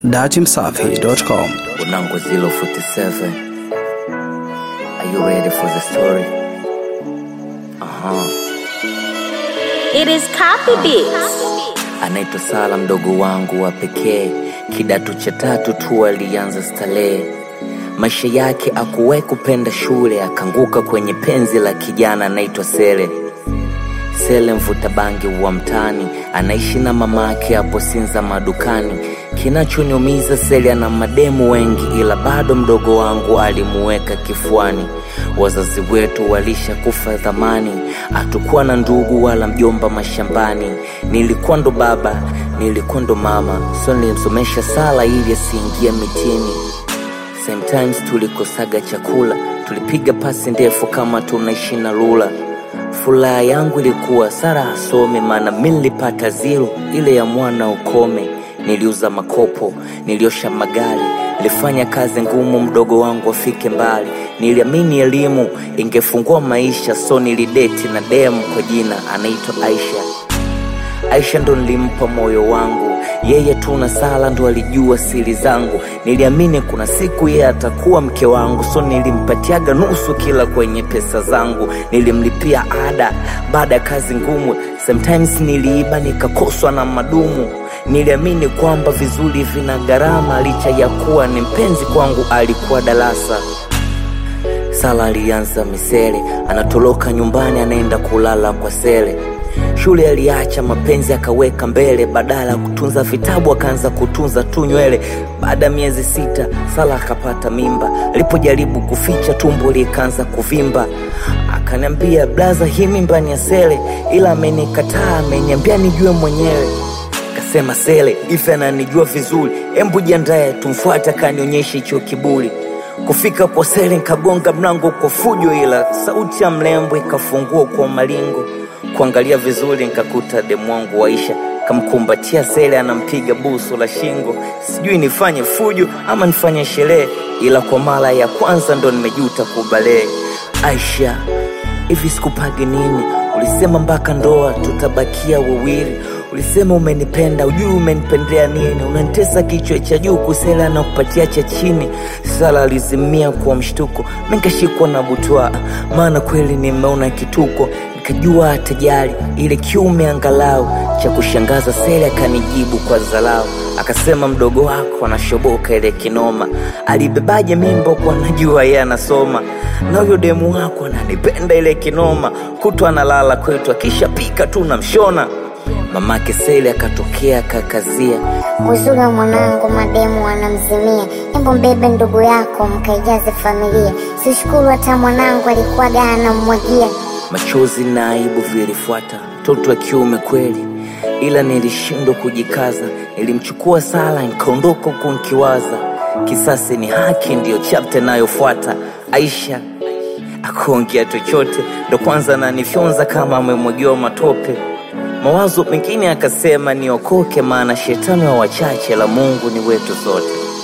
datimsafi.com. Unango 047. Are you ready for the story? It is copy beats. Anaitwa Sala, mdogo wangu wa pekee. Kidato cha 3 tu alianza starehe. Maisha yake akuwahi kupenda shule, akanguka kwenye penzi la kijana anaitwa Sele. Sele mvuta bangi wa mtani, anaishi na mamake hapo Sinza madukani. Kinachonyumiza, Sele ana mademu wengi, ila bado mdogo wangu alimuweka kifuani. Wazazi wetu walisha kufa zamani, hatukuwa na ndugu wala mjomba mashambani. Nilikuwa ndo baba, nilikuwa ndo mama, so nilimsomesha Sala ili asiingie mitini. Sometimes tulikosaga chakula, tulipiga pasi ndefu kama tunaishi na rula. Furaha yangu ilikuwa Sara asome, maana mimi nilipata zero ile ya mwana ukome. Niliuza makopo, niliosha magari, nilifanya kazi ngumu mdogo wangu afike mbali. Niliamini elimu ingefungua maisha, so nilidate na demu kwa jina anaitwa Aisha. Aisha ndo nilimpa moyo wangu, yeye tu na Sala ndo alijua siri zangu. Niliamini kuna siku yeye atakuwa mke wangu, so nilimpatiaga nusu kila kwenye pesa zangu. Nilimlipia ada baada ya kazi ngumu, sometimes niliiba nikakoswa na madumu. Niliamini kwamba vizuri vina gharama, licha ya kuwa ni mpenzi kwangu alikuwa darasa. Sala alianza misele, anatoroka nyumbani anaenda kulala kwa Sele. Shule aliacha, mapenzi akaweka mbele, badala kutunza vitabu akaanza kutunza tu nywele. Baada miezi 6 Sala akapata mimba, alipojaribu kuficha tumbo likaanza kuvimba. Akaniambia, blaza, hii mimba ni ya Sele, ila amenikataa, ameniambia nijue mwenyewe. Kasema, Sele ife ananijua vizuri, embu jiandae tumfuate akanionyeshe hicho kiburi. Kufika kwa Sele nikagonga mlango kwa fujo, ila sauti ya mlembo ikafungua kwa malingo. Kuangalia vizuri nikakuta demu wangu Aisha, kamkumbatia Sele anampiga busu la shingo. Sijui nifanye fujo ama nifanye sherehe, ila kwa mara ya kwanza ndo nimejuta kubalee. Aisha, hivi sikupagi nini? Ulisema mpaka ndoa tutabakia wawili. Ulisema umenipenda, ujui umenipendea nini? Unanitesa kichwa cha juu, kusela na kupatia cha chini. Sala alizimia kwa mshtuko, nikashikwa na butwa, maana kweli nimeona kituko. Nikajua atajali ile kiume angalau. Cha kushangaza, Sele akanijibu kwa dharau, akasema, mdogo wako anashoboka ile kinoma. Alibebaje mimba kwa najua yeye anasoma, na huyo demu wako ananipenda ile kinoma. Kutwa analala kwetu, akishapika tu namshona. Mamake Sele akatokea akakazia, uzuri wa mwanangu mademu wanamzimia, embo mbebe ndugu yako mkaijaze familia. Sishukuru hata mwanangu alikuwa gana mmwagia. Machozi na aibu vilifuata, mtoto wa kiume kweli, ila nilishindwa kujikaza. Nilimchukua Sala nikaondoka huku nikiwaza, kisasi ni haki ndio chapter nayofuata. Aisha akuongea chochote, ndo kwanza ananifyonza kama amemwagiwa matope. Mawazo mengine akasema niokoke, maana shetani wa wachache, la Mungu ni wetu sote.